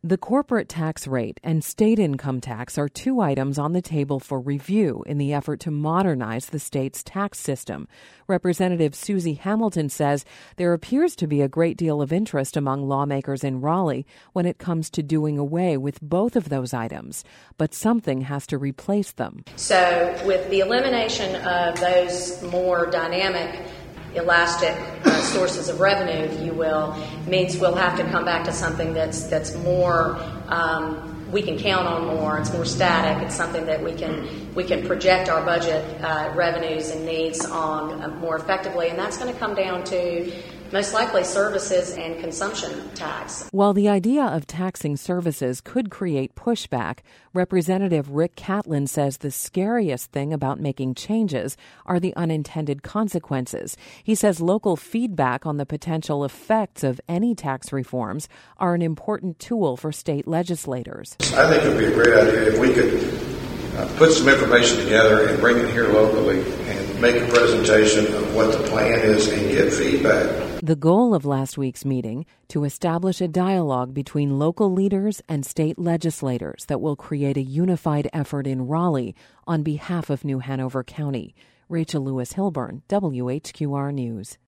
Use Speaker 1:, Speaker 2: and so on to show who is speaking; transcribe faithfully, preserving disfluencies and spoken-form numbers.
Speaker 1: The corporate tax rate and state income tax are two items on the table for review in the effort to modernize the state's tax system. Representative Susie Hamilton says there appears to be a great deal of interest among lawmakers in Raleigh when it comes to doing away with both of those items, but something has to replace them.
Speaker 2: So with the elimination of those more dynamic elastic uh, sources of revenue, if you will, means we'll have to come back to something that's that's more um, we can count on more. It's more static. It's something that we can we can project our budget uh, revenues and needs on uh, more effectively, and that's going to come down to most likely services and consumption tax.
Speaker 1: While the idea of taxing services could create pushback, Representative Rick Catlin says the scariest thing about making changes are the unintended consequences. He says local feedback on the potential effects of any tax reforms are an important tool for state legislators.
Speaker 3: I think it would be a great idea if we could uh, put some information together and bring it here locally and make a presentation of what the plan is and get feedback.
Speaker 1: The goal of last week's meeting, to establish a dialogue between local leaders and state legislators that will create a unified effort in Raleigh on behalf of New Hanover County. Rachel Lewis Hilburn, W H Q R News.